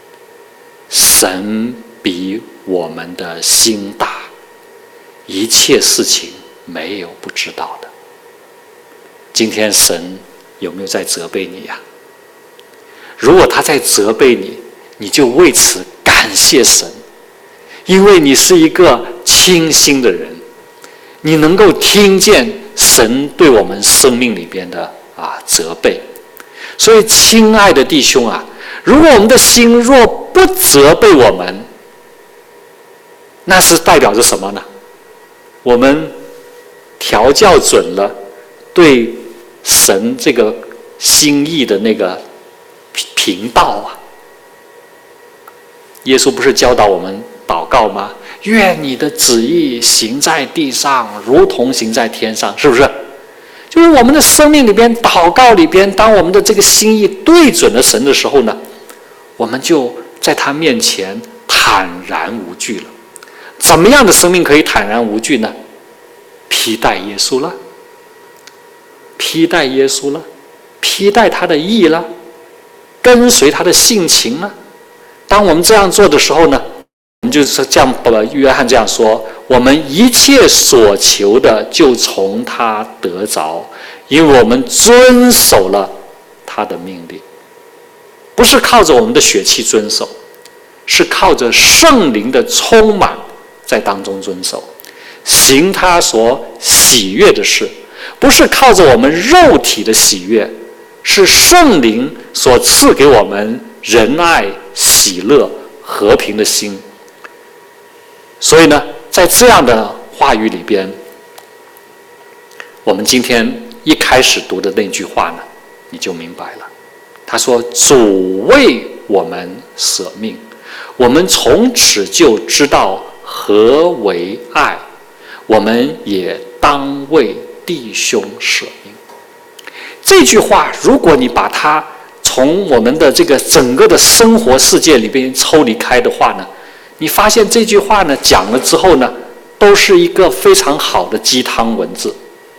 神比我们的心大，一切事情没有不知道的。今天神有没有在责备你呀、啊？如果他在责备你，你就为此感谢神，因为你是一个清心的人，你能够听见神对我们生命里边的啊责备。所以亲爱的弟兄啊，如果我们的心若不责备我们，那是代表着什么呢？我们调教准了对神这个心意的那个频道啊。耶稣不是教导我们祷告吗？愿你的旨意行在地上，如同行在天上，是不是？就是我们的生命里边，祷告里边，当我们的这个心意对准了神的时候呢，我们就在他面前坦然无惧了。怎么样的生命可以坦然无惧呢？披戴耶稣了，披戴耶稣了，披戴他的义了，跟随他的性情了。当我们这样做的时候呢，我们就是这样，约翰这样说，我们一切所求的就从他得着，因为我们遵守了他的命令。不是靠着我们的血气遵守，是靠着圣灵的充满在当中遵守，行他所喜悦的事。不是靠着我们肉体的喜悦，是圣灵所赐给我们仁爱、喜乐、和平的心。所以呢，在这样的话语里边，我们今天一开始读的那句话呢，你就明白了。他说：“主为我们舍命，我们从此就知道何为爱，我们也当为弟兄舍命。”这句话，如果你把它从我们的这个整个的生活世界里边抽离开的话呢，你发现这句话呢讲了之后呢，都是一个非常好的鸡汤文字，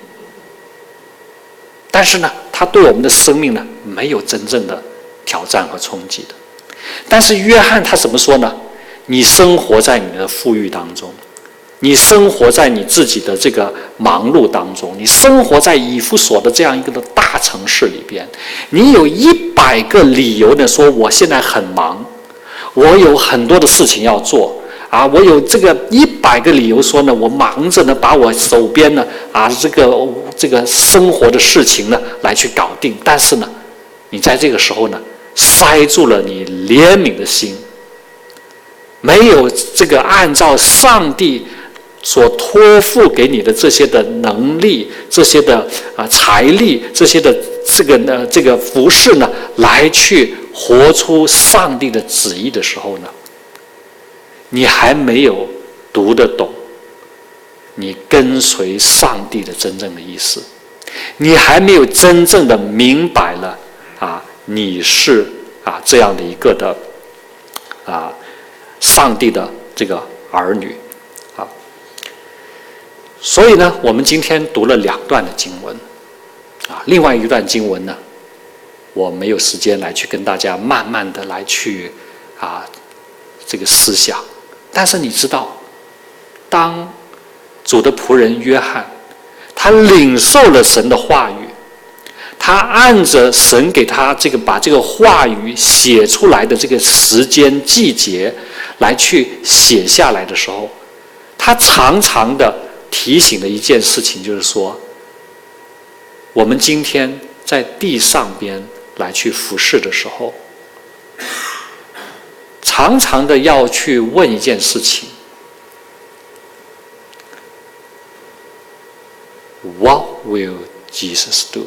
但是呢，它对我们的生命呢没有真正的挑战和冲击的。但是约翰他怎么说呢？你生活在你的富裕当中，你生活在你自己的这个忙碌当中，你生活在以弗所的这样一个的大城市里边，你有一百个理由呢说我现在很忙，我有很多的事情要做啊，我有这个一百个理由说呢，我忙着呢把我手边呢啊这个这个生活的事情呢来去搞定，但是呢，你在这个时候呢塞住了你怜悯的心，没有这个按照上帝所托付给你的这些的能力、这些的啊财力、这些的这个呢这个服事呢，来去活出上帝的旨意的时候呢，你还没有读得懂你跟随上帝的真正的意思，你还没有真正的明白了啊，你是啊这样的一个的啊上帝的这个儿女啊。所以呢，我们今天读了两段的经文啊，另外一段经文呢，我没有时间来去跟大家慢慢的来去啊这个思想。但是你知道，当主的仆人约翰他领受了神的话语，他按着神给他这个把这个话语写出来的这个时间季节来去写下来的时候，他常常的提醒的一件事情就是说，我们今天在地上边来去服侍的时候，常常的要去问一件事情， What will Jesus do？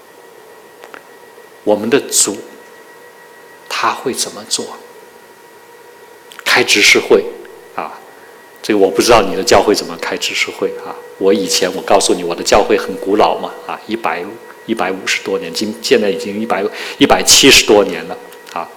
我们的主他会怎么做？开执事会啊，这个我不知道你的教会怎么开执事会啊。我以前我告诉你，我的教会很古老嘛啊，一百一百五十多年，今现在已经一百一百七十多年了啊。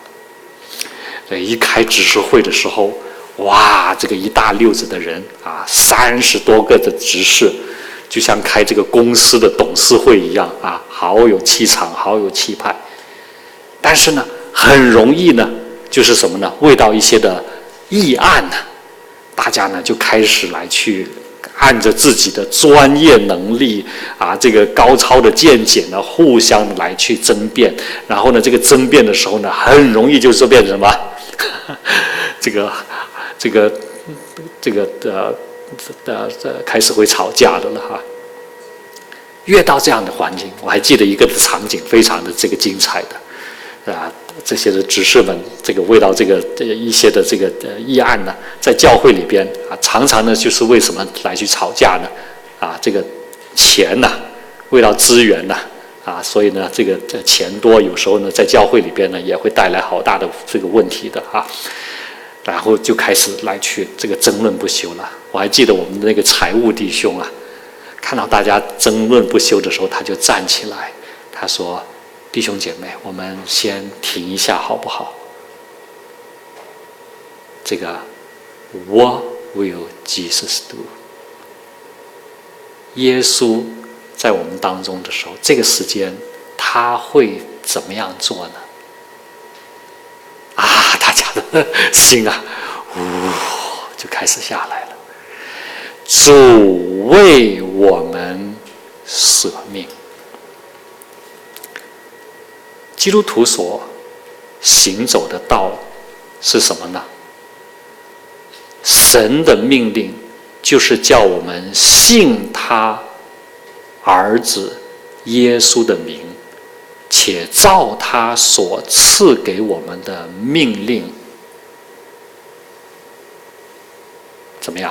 一开执事会的时候，哇，这个一大溜子的人啊，三十多个的执事，就像开这个公司的董事会一样啊，好有气场，好有气派。但是呢，很容易呢，就是什么呢？为到一些的议案呢，大家呢就开始来去按着自己的专业能力啊，这个高超的见解呢，互相来去争辩。然后呢，这个争辩的时候呢，很容易就是变成什么？这个。这个这个呃呃呃开始会吵架的了哈。越到这样的环境，我还记得一个场景非常的这个精彩的啊，这些的执事们这个为到这个一些的这个呃议案呢，在教会里边啊，常常呢就是为什么来去吵架呢？啊，这个钱呐、啊，为了资源呐、啊，啊，所以呢这个这钱多，有时候呢在教会里边呢也会带来好大的这个问题的啊。然后就开始来去这个争论不休了。我还记得我们的那个财务弟兄啊，看到大家争论不休的时候，他就站起来，他说：“弟兄姐妹，我们先停一下好不好？这个 What will Jesus do？ 耶稣在我们当中的时候，这个时间他会怎么样做呢？”啊，大家的心啊，呜，就开始下来了。主为我们舍命。基督徒所行走的道是什么呢？神的命令就是叫我们信他儿子耶稣的名，且照他所赐给我们的命令，怎么样？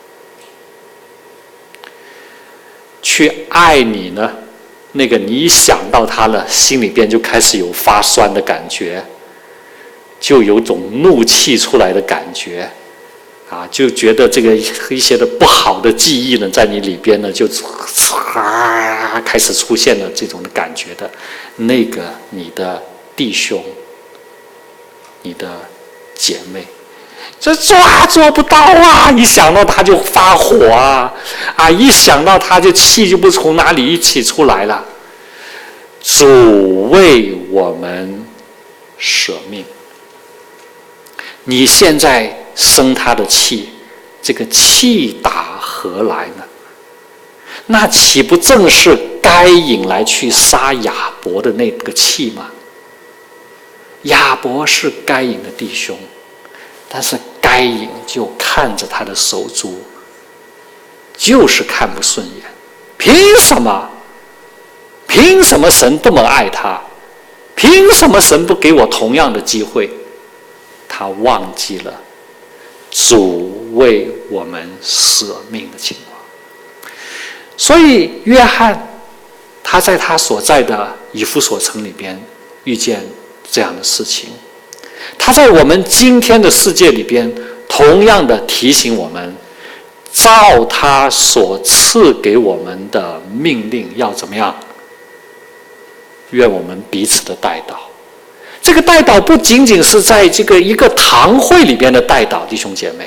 去爱你呢？那个你一想到他了，心里边就开始有发酸的感觉，就有种怒气出来的感觉，啊，就觉得这个一些的不好的记忆呢，在你里边呢，就啊开始出现了这种的感觉的，那个你的弟兄、你的姐妹。这做啊做不到啊！一想到他就发火啊，啊！一想到他就气就不从哪里一起出来了。主为我们舍命，你现在生他的气，这个气打何来呢？那岂不正是该隐来去杀亚伯的那个气吗？亚伯是该隐的弟兄，但是该隐就看着他的手足，就是看不顺眼。凭什么？凭什么神这么爱他？凭什么神不给我同样的机会？他忘记了主为我们舍命的情况。所以约翰他在他所在的以弗所城里边遇见这样的事情，他在我们今天的世界里边同样的提醒我们，照他所赐给我们的命令要怎么样？愿我们彼此的代祷。这个代祷不仅仅是在这个一个堂会里边的代祷，弟兄姐妹，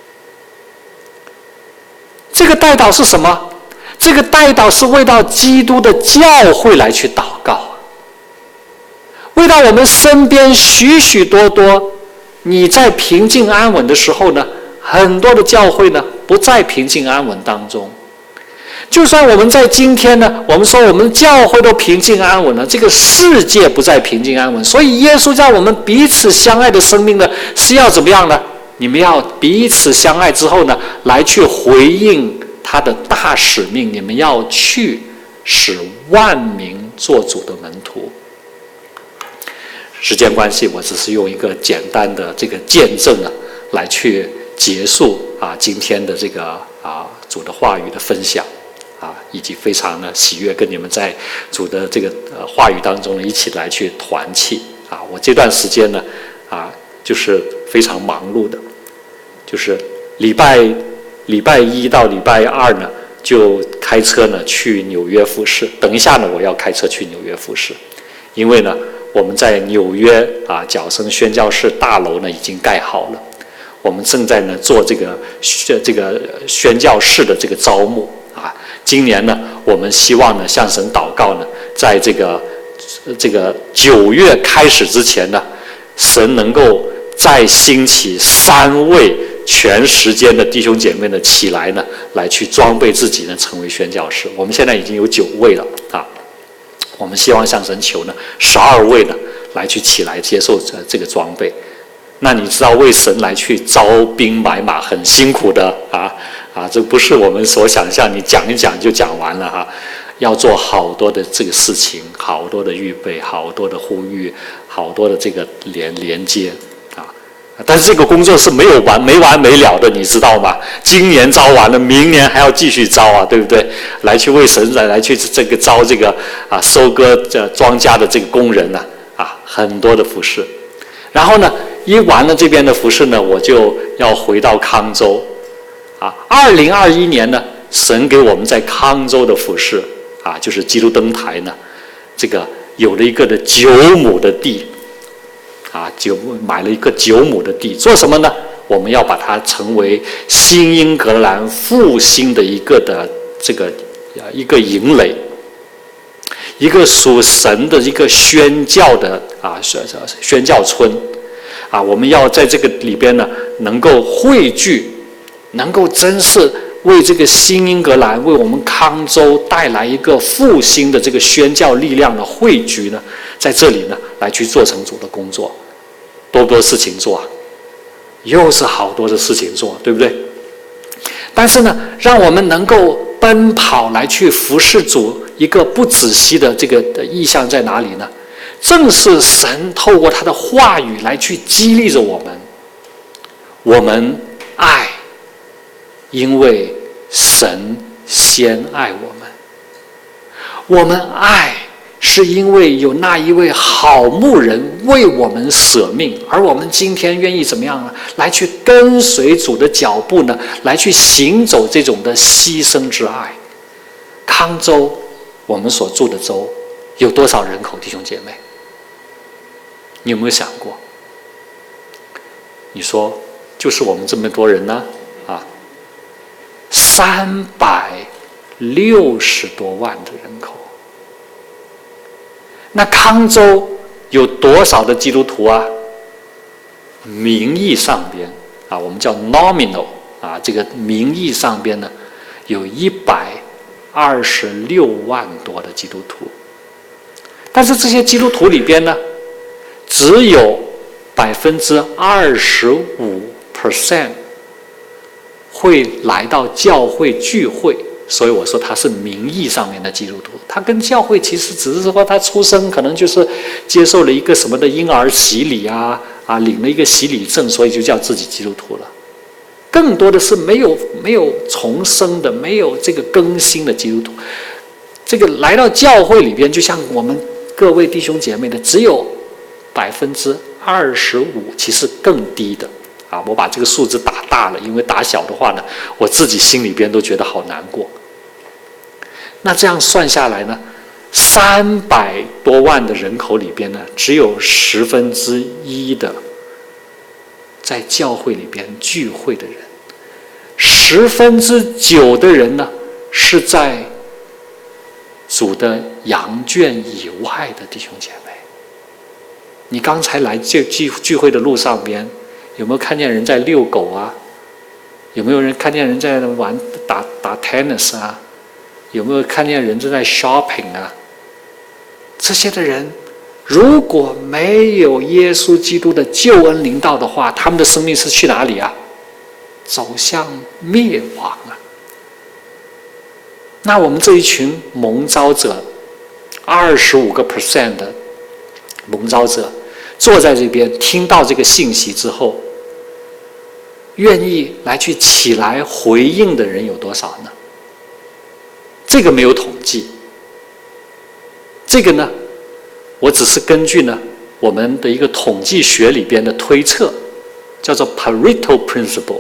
这个代祷是什么？这个代祷是为到基督的教会来去祷告，为到我们身边许许多多你在平静安稳的时候呢，很多的教会呢不在平静安稳当中。就算我们在今天呢，我们说我们教会都平静安稳了，这个世界不再平静安稳。所以耶稣叫我们彼此相爱的生命呢，是要怎么样呢？你们要彼此相爱之后呢，来去回应他的大使命，你们要去使万民做主的门徒。时间关系，我只是用一个简单的这个见证呢，来去结束啊今天的这个啊主的话语的分享。啊，以及非常的喜悦，跟你们在主的这个呃话语当中呢，一起来去团契啊。我这段时间呢，啊，就是非常忙碌的，就是礼拜礼拜一到礼拜二呢，就开车呢去纽约服侍。等一下呢，我要开车去纽约服侍，因为呢， 我们在纽约啊角声宣教士大楼呢已经盖好了，我们正在呢做这个这个宣教士的这个招募啊。今年呢，我们希望呢向神祷告呢，在这个这个九月开始之前呢，神能够再兴起三位全时间的弟兄姐妹呢起来呢，来去装备自己呢，成为宣教士。我们现在已经有九位了啊。我们希望向神求呢，十二位呢来去起来接受这这个装备。那你知道为神来去招兵买马很辛苦的啊啊，这不是我们所想象，你讲一讲就讲完了哈、啊，要做好多的这个事情，好多的预备，好多的呼吁，好多的这个连连接啊。但是这个工作是没有完没完没了的，你知道吗？今年招完了，明年还要继续招啊，对不对？来去为神来来去这个招这个啊收割这庄稼的这个工人呢 啊, 啊，很多的服事。然后呢，一完了这边的服事呢，我就要回到康州啊。二零二一年呢，神给我们在康州的服事啊，就是基督灯台呢，这个有了一个的九亩的地。啊，九买了一个九亩的地，做什么呢？我们要把它成为新英格兰复兴的一个的这个一个营垒，一个属神的一个宣教的啊宣教村啊，我们要在这个里边呢，能够汇聚，能够真是为这个新英格兰，为我们康州带来一个复兴的这个宣教力量的汇聚呢，在这里呢来去做成主的工作。多不多事情做啊？又是好多的事情做，对不对？但是呢，让我们能够奔跑来去服侍主，一个不止息的这个的意向在哪里呢？正是神透过他的话语来去激励着我们。我们爱，因为神先爱我们。我们爱，是因为有那一位好牧人为我们舍命，而我们今天愿意怎么样呢？来去跟随主的脚步呢，来去行走这种的牺牲之爱。康州，我们所住的州，有多少人口？弟兄姐妹，你有没有想过？你说，就是我们这么多人呢？啊，三百六十多万的人口。那康州有多少的基督徒啊？名义上边啊，我们叫 nominal 啊，这个名义上边呢，有一百二十六万多的基督徒。但是这些基督徒里边呢，只有百分之二十五 percent 会来到教会聚会。所以我说他是名义上面的基督徒，他跟教会其实只是说他出生可能就是接受了一个什么的婴儿洗礼啊啊，领了一个洗礼证，所以就叫自己基督徒了。更多的是没有没有重生的，没有这个更新的基督徒。这个来到教会里边，就像我们各位弟兄姐妹的，只有百分之二十五，其实更低的。啊，我把这个数字打大了，因为打小的话呢，我自己心里边都觉得好难过。那这样算下来呢，三百多万的人口里边呢，只有十分之一的在教会里边聚会的人，十分之九的人呢是在主的羊圈以外的弟兄姐妹。你刚才来聚聚聚会的路上边，有没有看见人在遛狗啊？有没有人看见人在玩打打 tennis 啊？有没有看见人正在 shopping 啊？这些的人，如果没有耶稣基督的救恩临到的话，他们的生命是去哪里啊？走向灭亡啊！那我们这一群蒙召者，二十五个 percent 的蒙召者，坐在这边听到这个信息之后，愿意来去起来回应的人有多少呢？这个没有统计，这个呢，我只是根据呢我们的一个统计学里边的推测，叫做 Pareto Principle，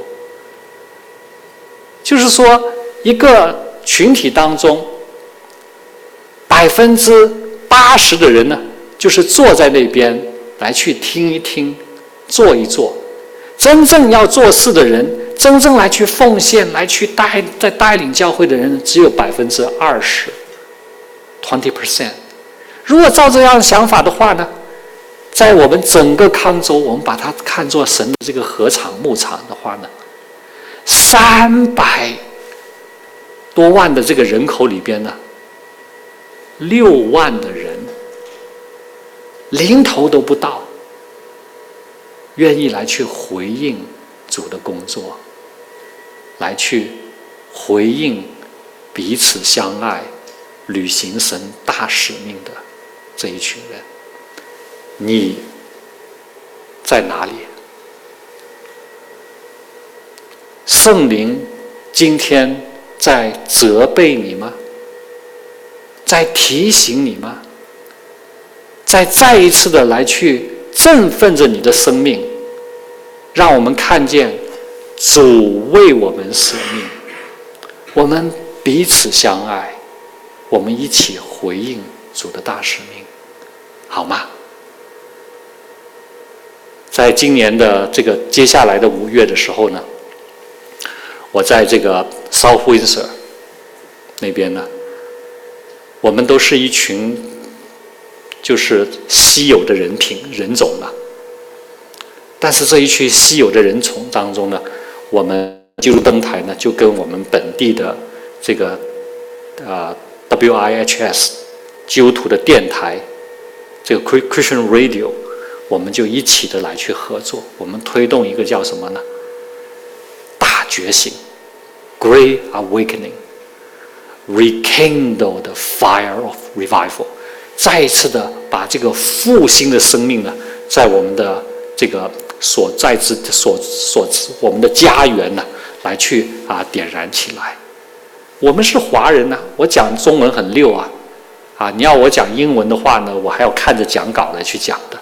就是说一个群体当中，百分之八十的人呢， 就是坐在那边来去听一听，做一做。真正要做事的人，真正来去奉献、来去带在带领教会的人，只有百分之二十 ，twenty percent。如果照这样的想法的话呢，在我们整个康州，我们把它看作神的这个禾场牧场的话呢，三百多万的这个人口里边呢，六万的人零头都不到，愿意来去回应主的工作，来去回应彼此相爱、履行神大使命的这一群人。你在哪里？圣灵今天在责备你吗？在提醒你吗？在再一次的来去振奋着你的生命，让我们看见主为我们舍命，我们彼此相爱，我们一起回应主的大使命，好吗？在今年的这个接下来的五月的时候呢，我在这个 South Windsor 那边呢，我们都是一群就是稀有的人品人种了。但是这一群稀有的人种当中呢，我们基督登台呢，就跟我们本地的这个呃 W I H S 基督徒的电台，这个 Christian Radio， 我们就一起的来去合作，我们推动一个叫什么呢？大觉醒 ，Great Awakening。Rekindle the fire of revival， 再一次的把这个复兴的生命呢，在我们的这个所在之所所我们的家园呢，来去啊点燃起来。我们是华人呐、啊，我讲中文很溜啊，啊，你要我讲英文的话呢，我还要看着讲稿来去讲的。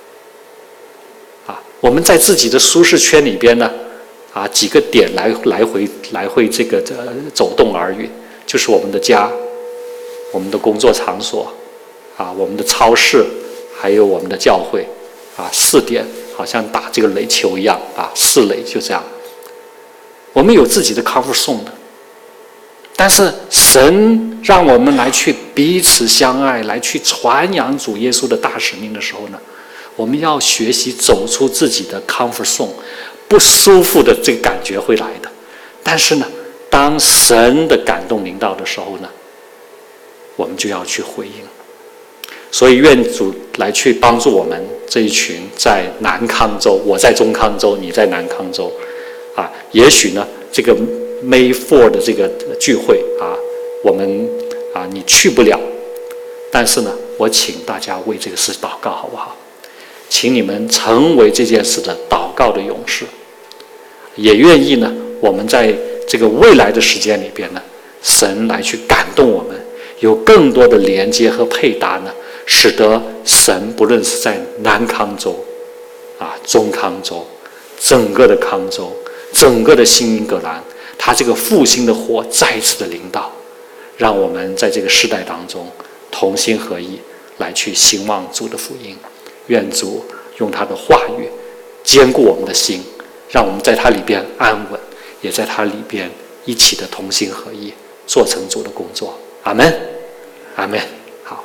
啊，我们在自己的舒适圈里边呢，啊，几个点来来回来回这个呃走动而已。就是我们的家，我们的工作场所，啊，我们的超市，还有我们的教会，啊，四点好像打这个垒球一样，啊，四垒就这样。我们有自己的 comfort zone的，但是神让我们来去彼此相爱，来去传扬主耶稣的大使命的时候呢，我们要学习走出自己的 comfort zone， 不舒服的这个感觉会来的，但是呢，当神的感动临到的时候呢，我们就要去回应。所以愿主来去帮助我们这一群在南康州，我在中康州，你在南康州，啊，也许呢这个 May four 的这个聚会啊，我们啊你去不了，但是呢，我请大家为这个事祷告，好不好？请你们成为这件事的祷告的勇士，也愿意呢，我们在这个未来的时间里边呢，神来去感动我们，有更多的连接和配搭呢，使得神不论是在南康州、啊中康州、整个的康州、整个的新英格兰，他这个复兴的火再一次的临到，让我们在这个世代当中同心合意来去兴旺主的福音。愿主用他的话语坚固我们的心，让我们在他里边安稳，也在他里边一起的同心合意，做成主的工作。阿们，阿们。好，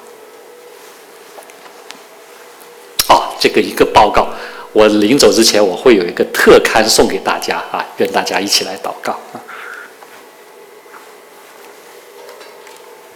哦，这个一个报告，我临走之前我会有一个特刊送给大家啊，愿大家一起来祷告啊。